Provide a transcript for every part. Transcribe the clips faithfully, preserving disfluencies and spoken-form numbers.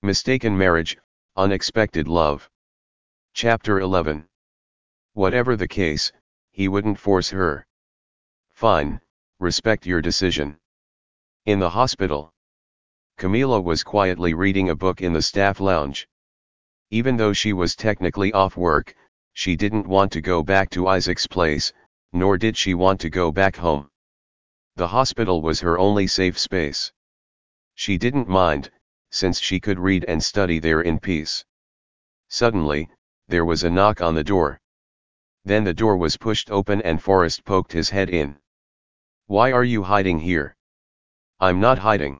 Mistaken marriage, unexpected love. Chapter eleven. Whatever the case, he wouldn't force her. Fine, respect your decision. In the hospital, Camila was quietly reading a book in the staff lounge. Even though she was technically off work, she didn't want to go back to Isaac's place, nor did she want to go back home. The hospital was her only safe space. She didn't mind, since she could read and study there in peace. Suddenly, there was a knock on the door. Then the door was pushed open and Forrest poked his head in. "Why are you hiding here?" "I'm not hiding."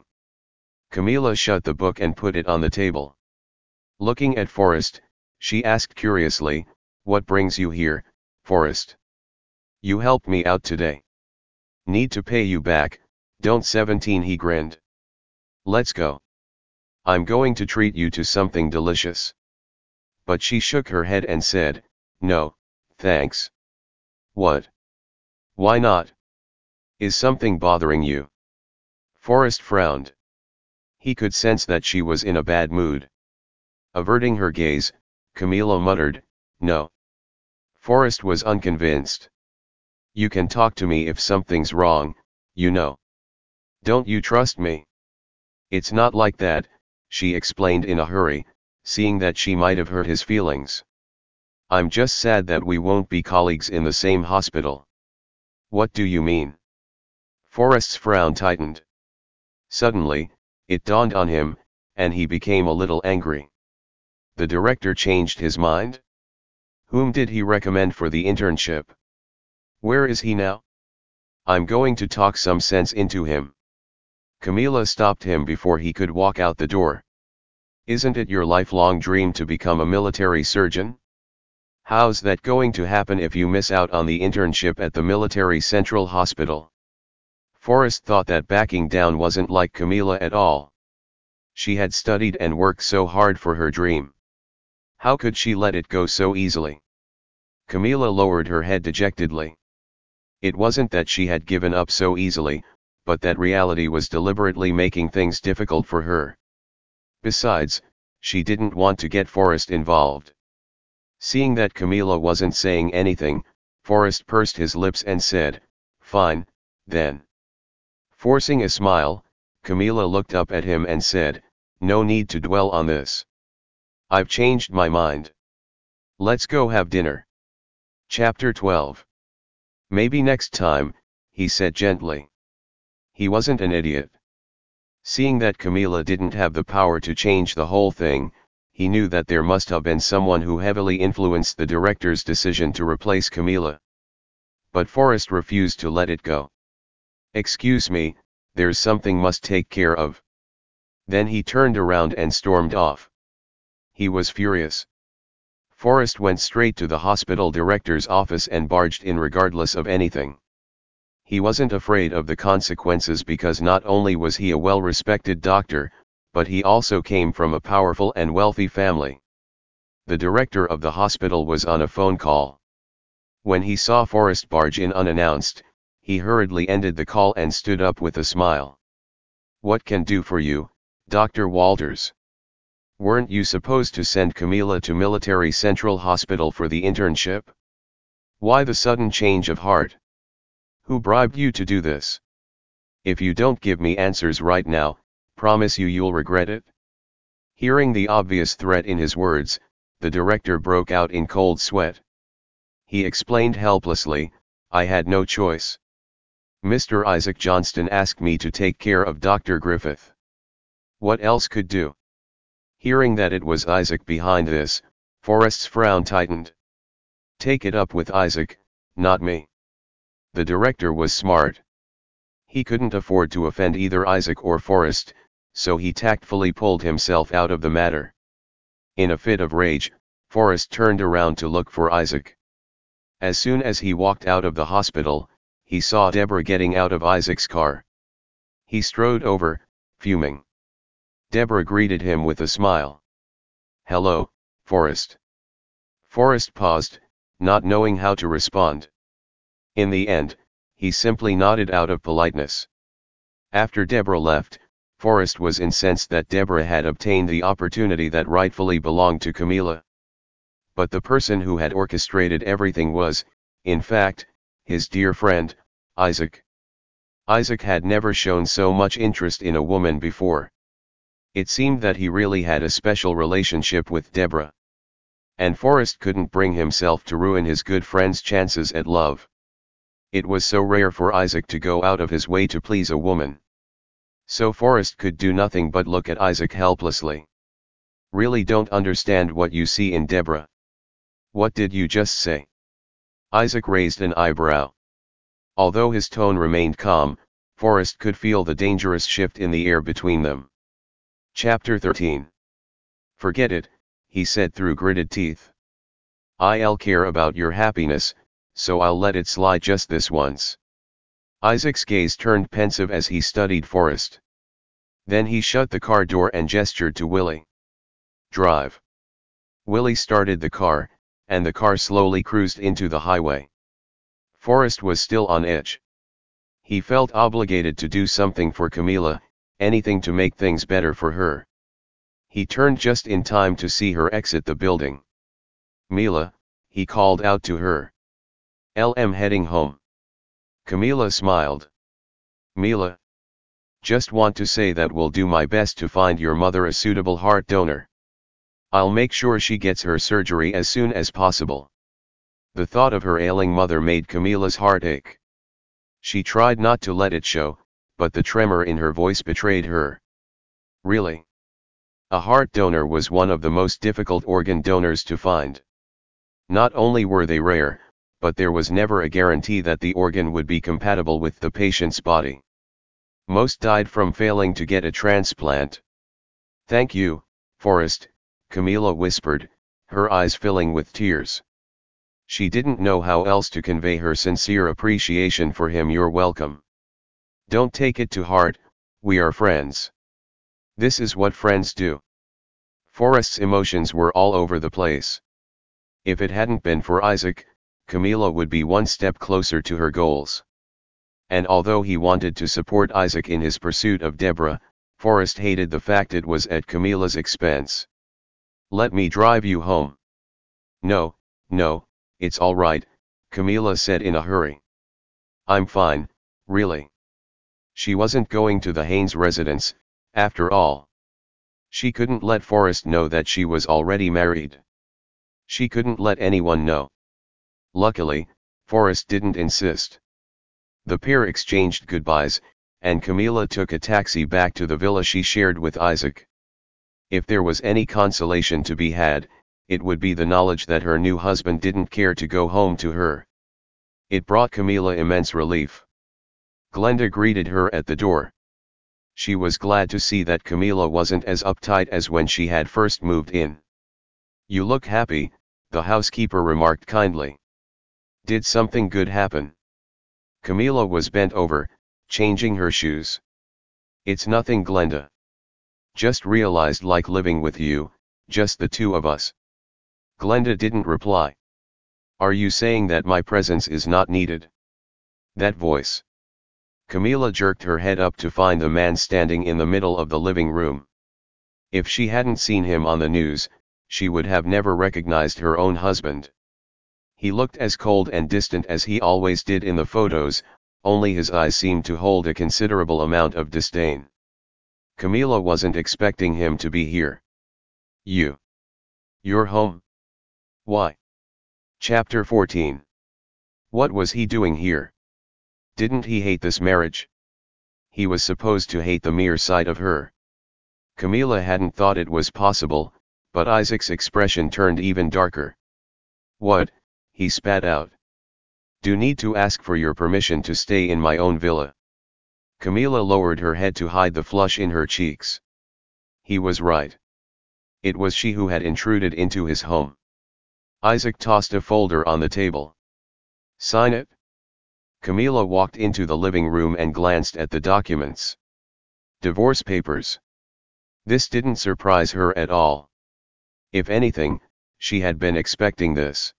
Camila shut the book and put it on the table. Looking at Forrest, she asked curiously, "What brings you here, Forrest?" "You helped me out today." "Need to pay you back, don't seventeen," he grinned. "Let's go. I'm going to treat you to something delicious." But she shook her head and said, "No, thanks." "What? Why not? Is something bothering you?" Forrest frowned. He could sense that she was in a bad mood. Averting her gaze, Camila muttered, "No." Forrest was unconvinced. "You can talk to me if something's wrong, you know. Don't you trust me?" "It's not like that," she explained in a hurry, seeing that she might have hurt his feelings. "I'm just sad that we won't be colleagues in the same hospital." "What do you mean?" Forrest's frown tightened. Suddenly, it dawned on him, and he became a little angry. The director changed his mind? Whom did he recommend for the internship? Where is he now? I'm going to talk some sense into him. Camila stopped him before he could walk out the door. "Isn't it your lifelong dream to become a military surgeon? How's that going to happen if you miss out on the internship at the Military Central Hospital?" Forrest thought that backing down wasn't like Camila at all. She had studied and worked so hard for her dream. How could she let it go so easily? Camila lowered her head dejectedly. It wasn't that she had given up so easily, but that reality was deliberately making things difficult for her. Besides, she didn't want to get Forrest involved. Seeing that Camila wasn't saying anything, Forrest pursed his lips and said, "Fine, then." Forcing a smile, Camila looked up at him and said, "No need to dwell on this. I've changed my mind. Let's go have dinner." Chapter twelve. "Maybe next time," he said gently. He wasn't an idiot. Seeing that Camila didn't have the power to change the whole thing, he knew that there must have been someone who heavily influenced the director's decision to replace Camila. But Forrest refused to let it go. "Excuse me, there's something must take care of." Then he turned around and stormed off. He was furious. Forrest went straight to the hospital director's office and barged in regardless of anything. He wasn't afraid of the consequences because not only was he a well-respected doctor, but he also came from a powerful and wealthy family. The director of the hospital was on a phone call. When he saw Forrest barge in unannounced, he hurriedly ended the call and stood up with a smile. "What can do for you, Doctor Walters? Weren't you supposed to send Camila to Military Central Hospital for the internship? Why the sudden change of heart? Who bribed you to do this? If you don't give me answers right now, promise you you'll regret it." Hearing the obvious threat in his words, the director broke out in cold sweat. He explained helplessly, "I had no choice. Mister Isaac Johnston asked me to take care of Doctor Griffith. What else could do?" Hearing that it was Isaac behind this, Forrest's frown tightened. "Take it up with Isaac, not me." The director was smart. He couldn't afford to offend either Isaac or Forrest, so he tactfully pulled himself out of the matter. In a fit of rage, Forrest turned around to look for Isaac. As soon as he walked out of the hospital, he saw Deborah getting out of Isaac's car. He strode over, fuming. Deborah greeted him with a smile. "Hello, Forrest." Forrest paused, not knowing how to respond. In the end, he simply nodded out of politeness. After Deborah left, Forrest was incensed that Deborah had obtained the opportunity that rightfully belonged to Camilla. But the person who had orchestrated everything was, in fact, his dear friend, Isaac. Isaac had never shown so much interest in a woman before. It seemed that he really had a special relationship with Deborah. And Forrest couldn't bring himself to ruin his good friend's chances at love. It was so rare for Isaac to go out of his way to please a woman. So Forrest could do nothing but look at Isaac helplessly. Really don't understand what you see in Deborah. What did you just say? Isaac raised an eyebrow. Although his tone remained calm, Forrest could feel the dangerous shift in the air between them. Chapter thirteen. Forget it, he said through gritted teeth. I'll care about your happiness, so I'll let it slide just this once. Isaac's gaze turned pensive as he studied Forrest. Then he shut the car door and gestured to Willie. Drive. Willie started the car, and the car slowly cruised into the highway. Forrest was still on edge. He felt obligated to do something for Camilla, anything to make things better for her. He turned just in time to see her exit the building. Mila, he called out to her. "I'm heading home." Camilla smiled. Mila. Just want to say that we'll do my best to find your mother a suitable heart donor. I'll make sure she gets her surgery as soon as possible. The thought of her ailing mother made Camilla's heart ache. She tried not to let it show, but the tremor in her voice betrayed her. Really? A heart donor was one of the most difficult organ donors to find. Not only were they rare, but there was never a guarantee that the organ would be compatible with the patient's body. Most died from failing to get a transplant. Thank you, Forrest, Camilla whispered, her eyes filling with tears. She didn't know how else to convey her sincere appreciation for him. You're welcome. Don't take it to heart, we are friends. This is what friends do. Forrest's emotions were all over the place. If it hadn't been for Isaac, Camilla would be one step closer to her goals. And although he wanted to support Isaac in his pursuit of Deborah, Forrest hated the fact it was at Camilla's expense. Let me drive you home. No, no, it's all right, Camilla said in a hurry. I'm fine, really. She wasn't going to the Haynes residence, after all. She couldn't let Forrest know that she was already married. She couldn't let anyone know. Luckily, Forrest didn't insist. The pair exchanged goodbyes, and Camilla took a taxi back to the villa she shared with Isaac. If there was any consolation to be had, it would be the knowledge that her new husband didn't care to go home to her. It brought Camilla immense relief. Glenda greeted her at the door. She was glad to see that Camilla wasn't as uptight as when she had first moved in. You look happy, the housekeeper remarked kindly. Did something good happen? Camilla was bent over, changing her shoes. It's nothing, Glenda. Just realized like living with you, just the two of us. Glenda didn't reply. Are you saying that my presence is not needed? That voice. Camilla jerked her head up to find the man standing in the middle of the living room. If she hadn't seen him on the news, she would have never recognized her own husband. He looked as cold and distant as he always did in the photos, only his eyes seemed to hold a considerable amount of disdain. Camilla wasn't expecting him to be here. You. You're home? Why? Chapter fourteen. What was he doing here? Didn't he hate this marriage? He was supposed to hate the mere sight of her. Camilla hadn't thought it was possible, but Isaac's expression turned even darker. What? He spat out. Do need to ask for your permission to stay in my own villa. Camilla lowered her head to hide the flush in her cheeks. He was right. It was she who had intruded into his home. Isaac tossed a folder on the table. Sign it. Camilla walked into the living room and glanced at the documents. Divorce papers. This didn't surprise her at all. If anything, she had been expecting this.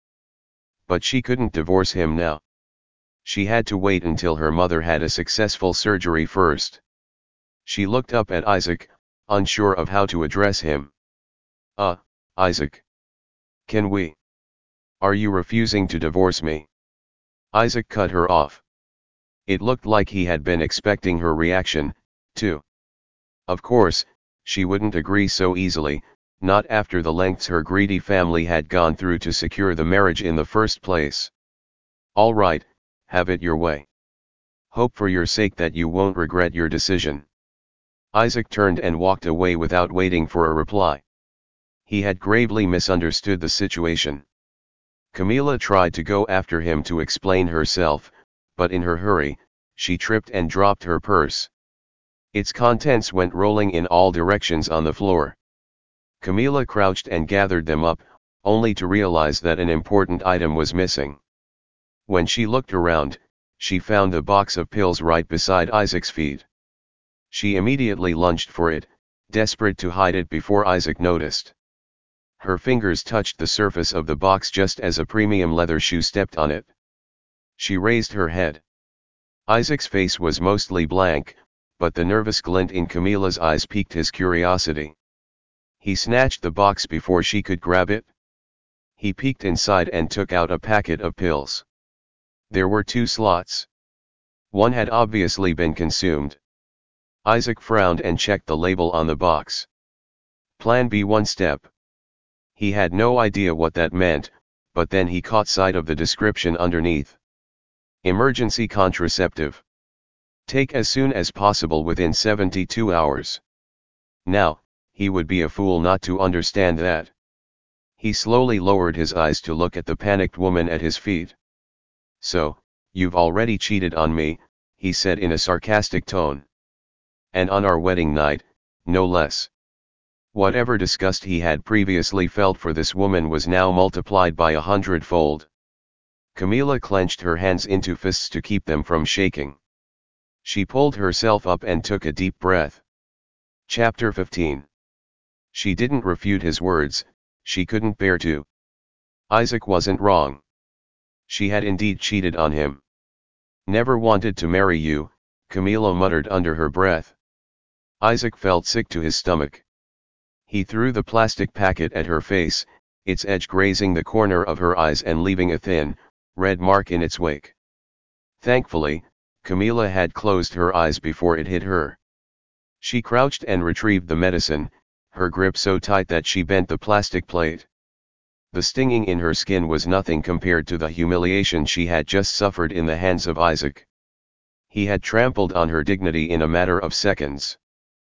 But she couldn't divorce him now. She had to wait until her mother had a successful surgery first. She looked up at Isaac, unsure of how to address him. Uh, Isaac. Can we? Are you refusing to divorce me? Isaac cut her off. It looked like he had been expecting her reaction, too. Of course, she wouldn't agree so easily, not after the lengths her greedy family had gone through to secure the marriage in the first place. All right, have it your way. Hope for your sake that you won't regret your decision. Isaac turned and walked away without waiting for a reply. He had gravely misunderstood the situation. Camilla tried to go after him to explain herself, but in her hurry, she tripped and dropped her purse. Its contents went rolling in all directions on the floor. Camilla crouched and gathered them up, only to realize that an important item was missing. When she looked around, she found a box of pills right beside Isaac's feet. She immediately lunged for it, desperate to hide it before Isaac noticed. Her fingers touched the surface of the box just as a premium leather shoe stepped on it. She raised her head. Isaac's face was mostly blank, but the nervous glint in Camilla's eyes piqued his curiosity. He snatched the box before she could grab it. He peeked inside and took out a packet of pills. There were two slots. One had obviously been consumed. Isaac frowned and checked the label on the box. Plan B one step. He had no idea what that meant, but then he caught sight of the description underneath. Emergency contraceptive. Take as soon as possible within seventy-two hours. Now, he would be a fool not to understand that. He slowly lowered his eyes to look at the panicked woman at his feet. So, you've already cheated on me, he said in a sarcastic tone. And on our wedding night, no less. Whatever disgust he had previously felt for this woman was now multiplied by a hundredfold. Camilla clenched her hands into fists to keep them from shaking. She pulled herself up and took a deep breath. Chapter fifteen. She didn't refute his words, she couldn't bear to. Isaac wasn't wrong. She had indeed cheated on him. Never wanted to marry you, Camilla muttered under her breath. Isaac felt sick to his stomach. He threw the plastic packet at her face, its edge grazing the corner of her eyes and leaving a thin, red mark in its wake. Thankfully, Camilla had closed her eyes before it hit her. She crouched and retrieved the medicine, her grip so tight that she bent the plastic plate. The stinging in her skin was nothing compared to the humiliation she had just suffered in the hands of Isaac. He had trampled on her dignity in a matter of seconds.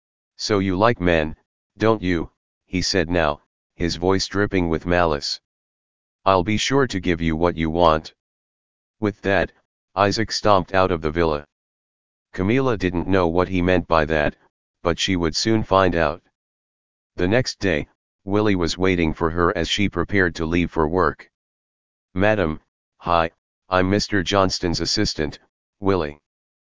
So you like men, don't you? He said now, his voice dripping with malice. I'll be sure to give you what you want. With that, Isaac stomped out of the villa. Camilla didn't know what he meant by that, but she would soon find out. The next day, Willie was waiting for her as she prepared to leave for work. Madam, hi, I'm Mister Johnston's assistant, Willie.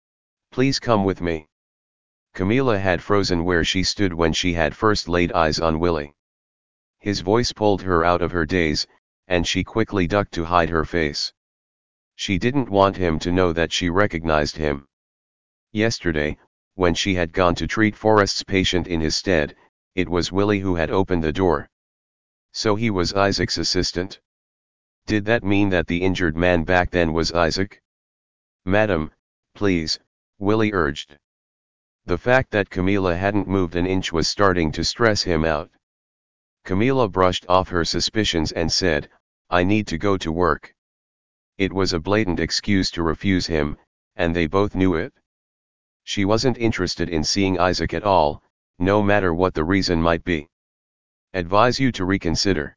Please come with me. Camilla had frozen where she stood when she had first laid eyes on Willie. His voice pulled her out of her daze, and she quickly ducked to hide her face. She didn't want him to know that she recognized him. Yesterday, when she had gone to treat Forrest's patient in his stead, it was Willie who had opened the door. So he was Isaac's assistant? Did that mean that the injured man back then was Isaac? Madam, please, Willie urged. The fact that Camilla hadn't moved an inch was starting to stress him out. Camilla brushed off her suspicions and said, I need to go to work. It was a blatant excuse to refuse him, and they both knew it. She wasn't interested in seeing Isaac at all, no matter what the reason might be. Advise you to reconsider.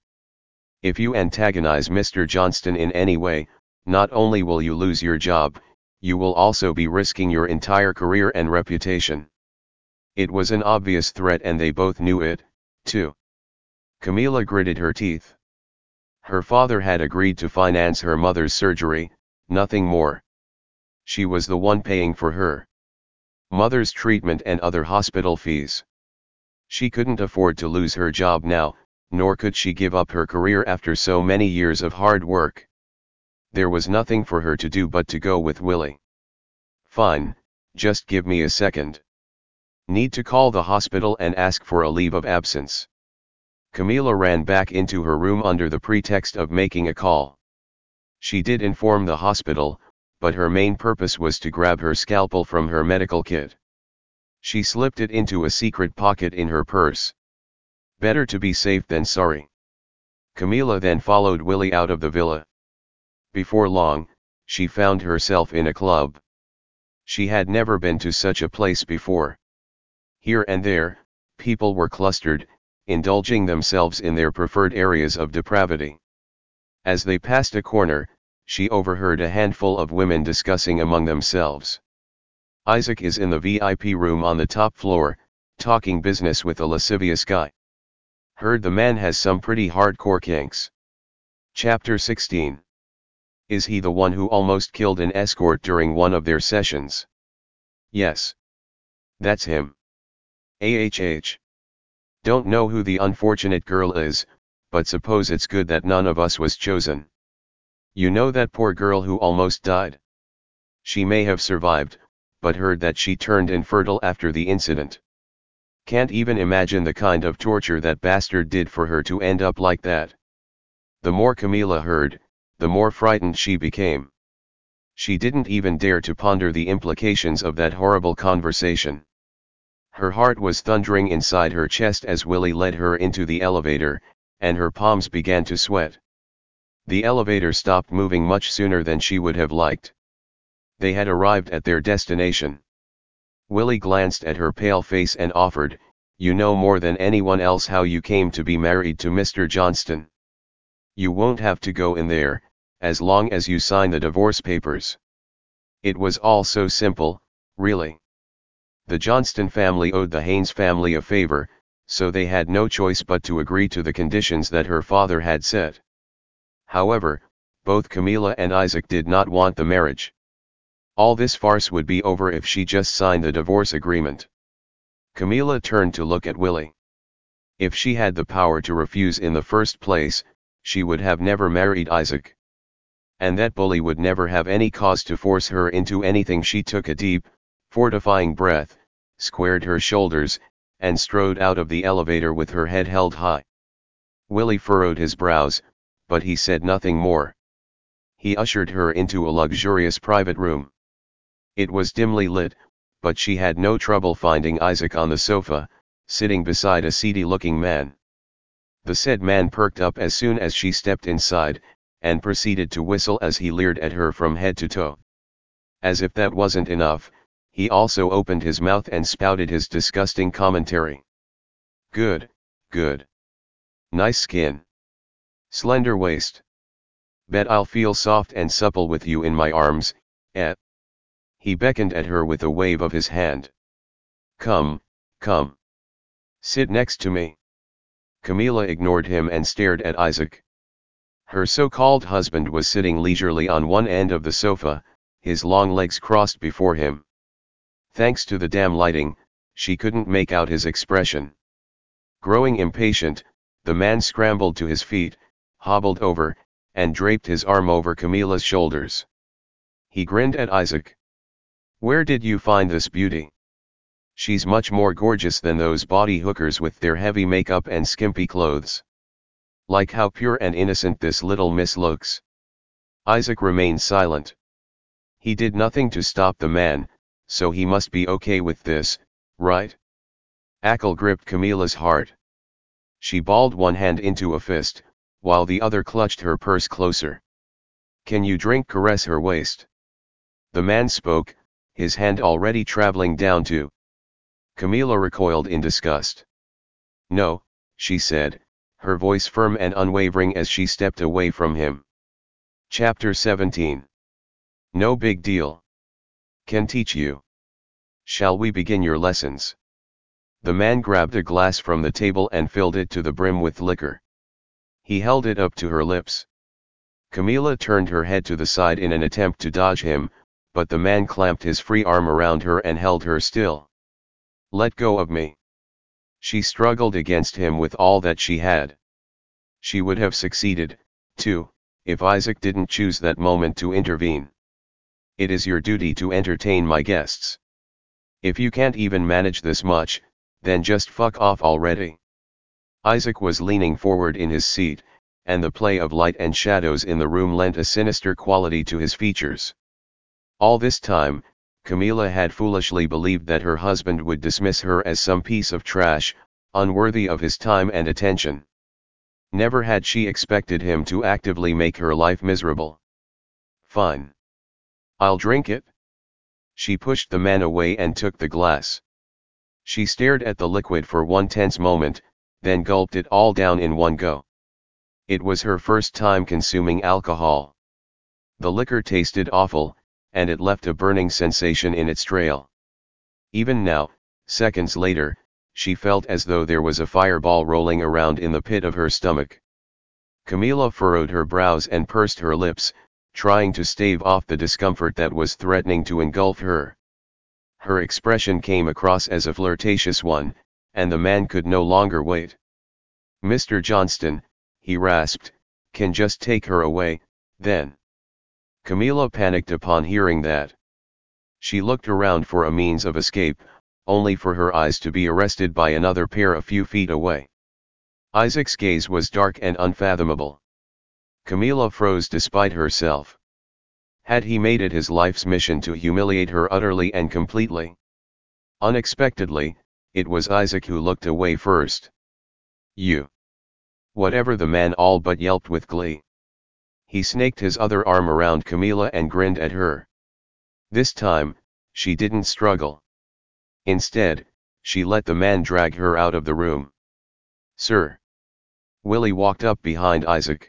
If you antagonize Mister Johnston in any way, not only will you lose your job, you will also be risking your entire career and reputation. It was an obvious threat and they both knew it, too. Camilla gritted her teeth. Her father had agreed to finance her mother's surgery, nothing more. She was the one paying for her mother's treatment and other hospital fees. She couldn't afford to lose her job now, nor could she give up her career after so many years of hard work. There was nothing for her to do but to go with Willie. Fine, just give me a second. Need to call the hospital and ask for a leave of absence. Camila ran back into her room under the pretext of making a call. She did inform the hospital, but her main purpose was to grab her scalpel from her medical kit. She slipped it into a secret pocket in her purse. Better to be safe than sorry. Camila then followed Willie out of the villa. Before long, she found herself in a club. She had never been to such a place before. Here and there, people were clustered, indulging themselves in their preferred areas of depravity. As they passed a corner, she overheard a handful of women discussing among themselves. Isaac is in the V I P room on the top floor, talking business with a lascivious guy. Heard the man has some pretty hardcore kinks. Chapter sixteen. Is he the one who almost killed an escort during one of their sessions? Yes. That's him. Ahh. Don't know who the unfortunate girl is, but suppose it's good that none of us was chosen. You know that poor girl who almost died? She may have survived, but heard that she turned infertile after the incident. Can't even imagine the kind of torture that bastard did for her to end up like that. The more Camila heard, the more frightened she became. She didn't even dare to ponder the implications of that horrible conversation. Her heart was thundering inside her chest as Willie led her into the elevator, and her palms began to sweat. The elevator stopped moving much sooner than she would have liked. They had arrived at their destination. Willie glanced at her pale face and offered, "You know more than anyone else how you came to be married to Mister Johnston. You won't have to go in there, as long as you sign the divorce papers." It was all so simple, really. The Johnston family owed the Haynes family a favor, so they had no choice but to agree to the conditions that her father had set. However, both Camila and Isaac did not want the marriage. All this farce would be over if she just signed the divorce agreement. Camila turned to look at Willie. If she had the power to refuse in the first place, she would have never married Isaac. And that bully would never have any cause to force her into anything. She took a deep, fortifying breath, squared her shoulders, and strode out of the elevator with her head held high. Willie furrowed his brows, but he said nothing more. He ushered her into a luxurious private room. It was dimly lit, but she had no trouble finding Isaac on the sofa, sitting beside a seedy-looking man. The said man perked up as soon as she stepped inside, and proceeded to whistle as he leered at her from head to toe. As if that wasn't enough, he also opened his mouth and spouted his disgusting commentary. Good, good. Nice skin. Slender waist. Bet I'll feel soft and supple with you in my arms, eh? He beckoned at her with a wave of his hand. Come, come. Sit next to me. Camila ignored him and stared at Isaac. Her so-called husband was sitting leisurely on one end of the sofa, his long legs crossed before him. Thanks to the damn lighting, she couldn't make out his expression. Growing impatient, the man scrambled to his feet, hobbled over, and draped his arm over Camila's shoulders. He grinned at Isaac. Where did you find this beauty? She's much more gorgeous than those body hookers with their heavy makeup and skimpy clothes. Like how pure and innocent this little miss looks. Isaac remained silent. He did nothing to stop the man, so he must be okay with this, right? Ackle gripped Camila's heart. She balled one hand into a fist, while the other clutched her purse closer. Can you drink? Caress her waist. The man spoke, his hand already traveling down to. Camila recoiled in disgust. No, she said, her voice firm and unwavering as she stepped away from him. Chapter seventeen. No big deal. Can teach you. Shall we begin your lessons? The man grabbed a glass from the table and filled it to the brim with liquor. He held it up to her lips. Camila turned her head to the side in an attempt to dodge him, but the man clamped his free arm around her and held her still. Let go of me. She struggled against him with all that she had. She would have succeeded, too, if Isaac didn't choose that moment to intervene. It is your duty to entertain my guests. If you can't even manage this much, then just fuck off already. Isaac was leaning forward in his seat, and the play of light and shadows in the room lent a sinister quality to his features. All this time, Camilla had foolishly believed that her husband would dismiss her as some piece of trash, unworthy of his time and attention. Never had she expected him to actively make her life miserable. Fine. I'll drink it. She pushed the man away and took the glass. She stared at the liquid for one tense moment, then gulped it all down in one go. It was her first time consuming alcohol. The liquor tasted awful, and it left a burning sensation in its trail. Even now, seconds later, she felt as though there was a fireball rolling around in the pit of her stomach. Camilla furrowed her brows and pursed her lips, trying to stave off the discomfort that was threatening to engulf her. Her expression came across as a flirtatious one, and the man could no longer wait. "Mister Johnston," he rasped, "can just take her away, then." Camilla panicked upon hearing that. She looked around for a means of escape, only for her eyes to be arrested by another pair a few feet away. Isaac's gaze was dark and unfathomable. Camilla froze despite herself. Had he made it his life's mission to humiliate her utterly and completely? Unexpectedly, it was Isaac who looked away first. "You." Whatever, the man all but yelped with glee. He snaked his other arm around Camilla and grinned at her. This time, she didn't struggle. Instead, she let the man drag her out of the room. "Sir." Willie walked up behind Isaac.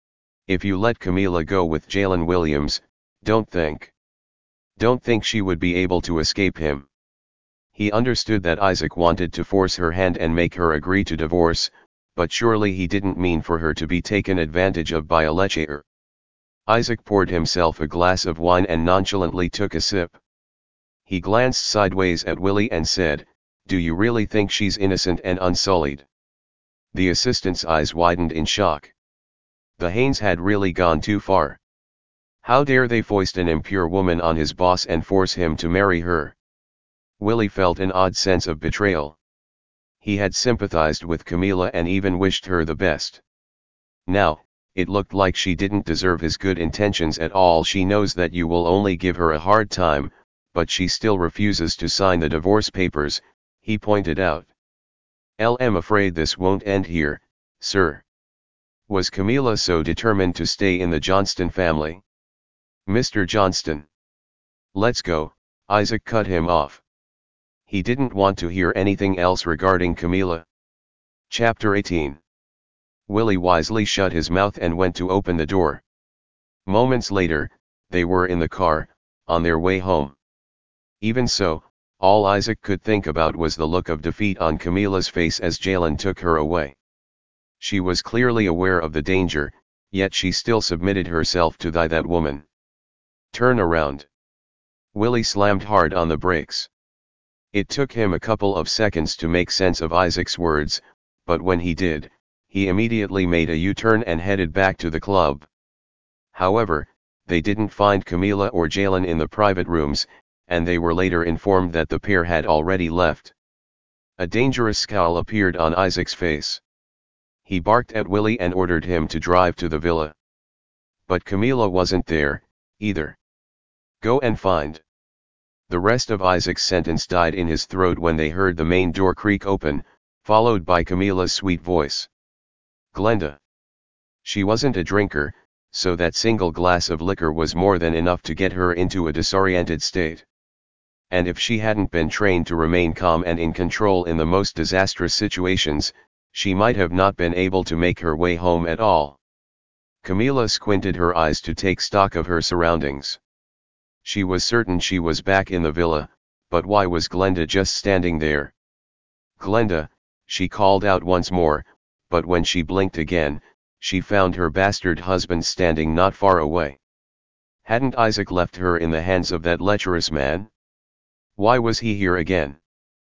"If you let Camilla go with Jalen Williams, don't think. Don't think she would be able to escape him." He understood that Isaac wanted to force her hand and make her agree to divorce, but surely he didn't mean for her to be taken advantage of by a lecher. Isaac poured himself a glass of wine and nonchalantly took a sip. He glanced sideways at Willie and said, "Do you really think she's innocent and unsullied?" The assistant's eyes widened in shock. The Haynes had really gone too far. How dare they foist an impure woman on his boss and force him to marry her? Willie felt an odd sense of betrayal. He had sympathized with Camilla and even wished her the best. Now, it looked like she didn't deserve his good intentions at all. "She knows that you will only give her a hard time, but she still refuses to sign the divorce papers," he pointed out. "I'm afraid this won't end here, sir." Was Camilla so determined to stay in the Johnston family? "Mister Johnston." "Let's go," Isaac cut him off. He didn't want to hear anything else regarding Camilla. Chapter eighteen. Willie wisely shut his mouth and went to open the door. Moments later, they were in the car, on their way home. Even so, all Isaac could think about was the look of defeat on Camilla's face as Jalen took her away. She was clearly aware of the danger, yet she still submitted herself to thy that woman. "Turn around." Willie slammed hard on the brakes. It took him a couple of seconds to make sense of Isaac's words, but when he did, he immediately made a U-turn and headed back to the club. However, they didn't find Camilla or Jalen in the private rooms, and they were later informed that the pair had already left. A dangerous scowl appeared on Isaac's face. He barked at Willie and ordered him to drive to the villa. But Camilla wasn't there, either. "Go and find." The rest of Isaac's sentence died in his throat when they heard the main door creak open, followed by Camilla's sweet voice. "Glenda." She wasn't a drinker, so that single glass of liquor was more than enough to get her into a disoriented state. And if she hadn't been trained to remain calm and in control in the most disastrous situations, she might have not been able to make her way home at all. Camilla squinted her eyes to take stock of her surroundings. She was certain she was back in the villa, but why was Glenda just standing there? "Glenda," she called out once more, but when she blinked again, she found her bastard husband standing not far away. Hadn't Isaac left her in the hands of that lecherous man? Why was he here again?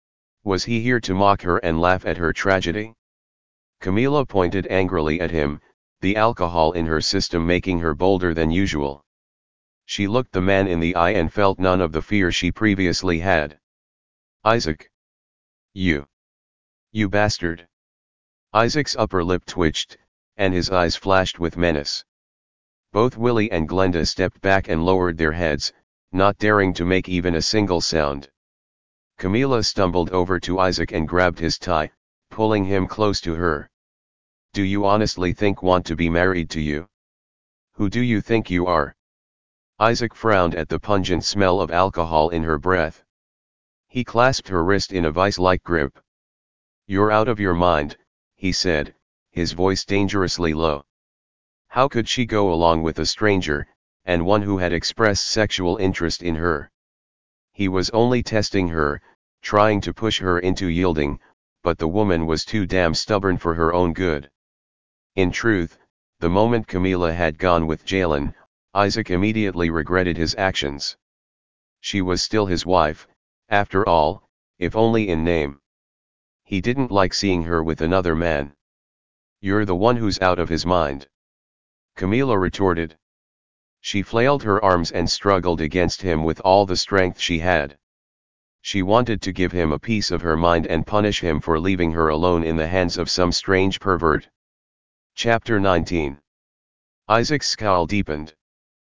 Was he here to mock her and laugh at her tragedy? Camilla pointed angrily at him, the alcohol in her system making her bolder than usual. She looked the man in the eye and felt none of the fear she previously had. Isaac. You. You bastard. Isaac's upper lip twitched, and his eyes flashed with menace. Both Willie and Glenda stepped back and lowered their heads, not daring to make even a single sound. Camila stumbled over to Isaac and grabbed his tie, pulling him close to her. Do you honestly think want to be married to you? Who do you think you are? Isaac frowned at the pungent smell of alcohol in her breath. He clasped her wrist in a vice-like grip. You're out of your mind, he said, his voice dangerously low. How could she go along with a stranger, and one who had expressed sexual interest in her? He was only testing her, trying to push her into yielding, but the woman was too damn stubborn for her own good. In truth, the moment Camila had gone with Jalen, Isaac immediately regretted his actions. She was still his wife, after all, if only in name. He didn't like seeing her with another man. You're the one who's out of his mind. Camila retorted. She flailed her arms and struggled against him with all the strength she had. She wanted to give him a piece of her mind and punish him for leaving her alone in the hands of some strange pervert. Chapter nineteen. Isaac's scowl deepened.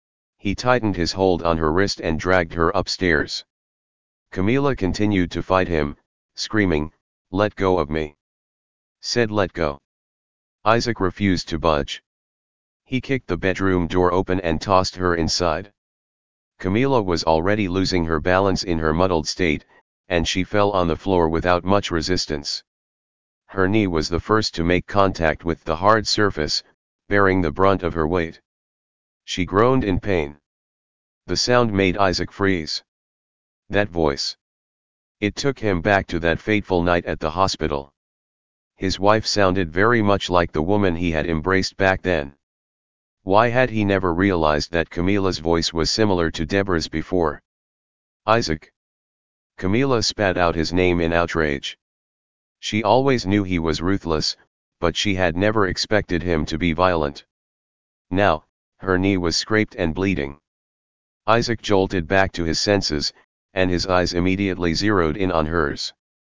He tightened his hold on her wrist and dragged her upstairs. Camila continued to fight him, screaming, "Let go of me." Said let go. Isaac refused to budge. He kicked the bedroom door open and tossed her inside. Camila was already losing her balance in her muddled state, and she fell on the floor without much resistance. Her knee was the first to make contact with the hard surface, bearing the brunt of her weight. She groaned in pain. The sound made Isaac freeze. That voice. It took him back to that fateful night at the hospital. His wife sounded very much like the woman he had embraced back then. Why had he never realized that Camila's voice was similar to Deborah's before? Isaac. Camila spat out his name in outrage. She always knew he was ruthless, but she had never expected him to be violent. Now, her knee was scraped and bleeding. Isaac jolted back to his senses, and his eyes immediately zeroed in on hers.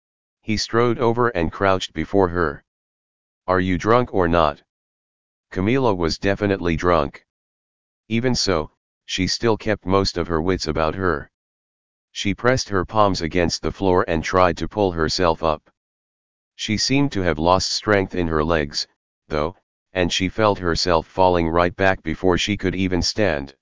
He strode over and crouched before her. Are you drunk or not? Camila was definitely drunk. Even so, she still kept most of her wits about her. She pressed her palms against the floor and tried to pull herself up. She seemed to have lost strength in her legs, though, and she felt herself falling right back before she could even stand.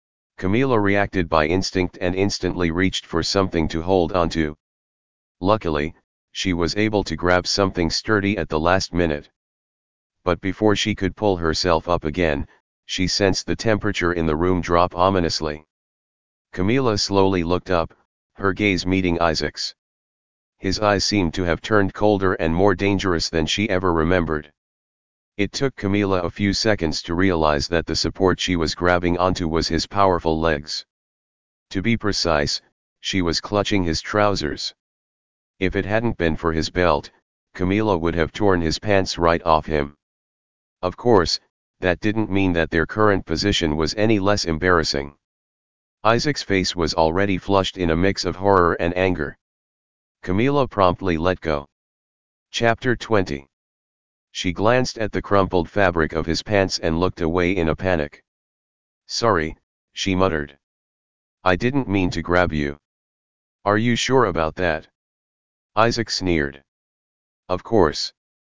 Camila reacted by instinct and instantly reached for something to hold onto. Luckily, she was able to grab something sturdy at the last minute. But before she could pull herself up again, she sensed the temperature in the room drop ominously. Camila slowly looked up, her gaze meeting Isaac's. His eyes seemed to have turned colder and more dangerous than she ever remembered. It took Camila a few seconds to realize that the support she was grabbing onto was his powerful legs. To be precise, she was clutching his trousers. If it hadn't been for his belt, Camila would have torn his pants right off him. Of course, that didn't mean that their current position was any less embarrassing. Isaac's face was already flushed in a mix of horror and anger. Camila promptly let go. Chapter twenty. She glanced at the crumpled fabric of his pants and looked away in a panic. Sorry, she muttered. I didn't mean to grab you. Are you sure about that? Isaac sneered. Of course.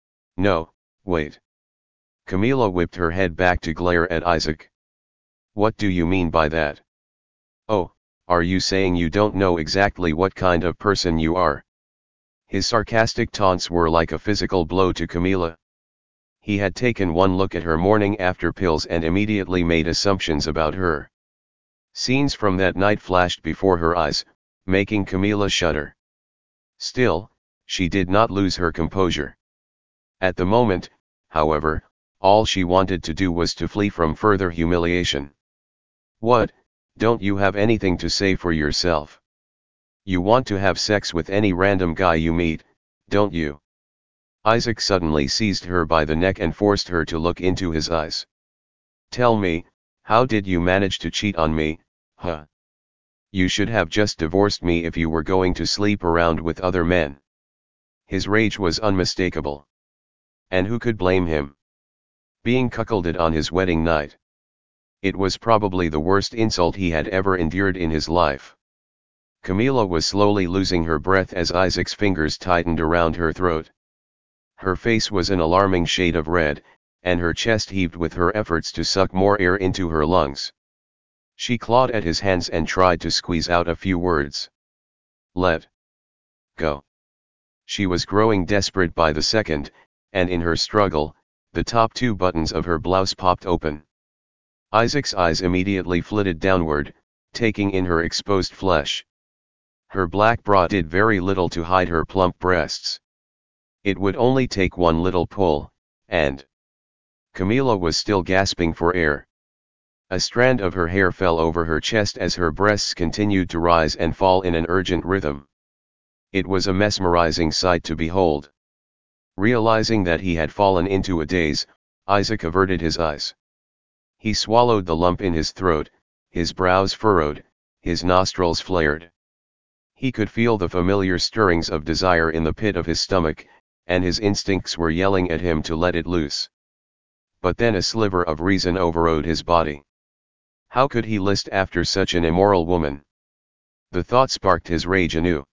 No, wait. Camila whipped her head back to glare at Isaac. What do you mean by that? Oh, are you saying you don't know exactly what kind of person you are? His sarcastic taunts were like a physical blow to Camila. He had taken one look at her morning after pills and immediately made assumptions about her. Scenes from that night flashed before her eyes, making Camila shudder. Still, she did not lose her composure. At the moment, however, all she wanted to do was to flee from further humiliation. What, don't you have anything to say for yourself? You want to have sex with any random guy you meet, don't you? Isaac suddenly seized her by the neck and forced her to look into his eyes. Tell me, how did you manage to cheat on me, huh? You should have just divorced me if you were going to sleep around with other men. His rage was unmistakable. And who could blame him? Being cuckolded on his wedding night. It was probably the worst insult he had ever endured in his life. Camilla was slowly losing her breath as Isaac's fingers tightened around her throat. Her face was an alarming shade of red, and her chest heaved with her efforts to suck more air into her lungs. She clawed at his hands and tried to squeeze out a few words. Let go. She was growing desperate by the second, and in her struggle, the top two buttons of her blouse popped open. Isaac's eyes immediately flitted downward, taking in her exposed flesh. Her black bra did very little to hide her plump breasts. It would only take one little pull, and Camilla was still gasping for air. A strand of her hair fell over her chest as her breasts continued to rise and fall in an urgent rhythm. It was a mesmerizing sight to behold. Realizing that he had fallen into a daze, Isaac averted his eyes. He swallowed the lump in his throat, his brows furrowed, his nostrils flared. He could feel the familiar stirrings of desire in the pit of his stomach, and his instincts were yelling at him to let it loose. But then a sliver of reason overrode his body. How could he list after such an immoral woman? The thought sparked his rage anew.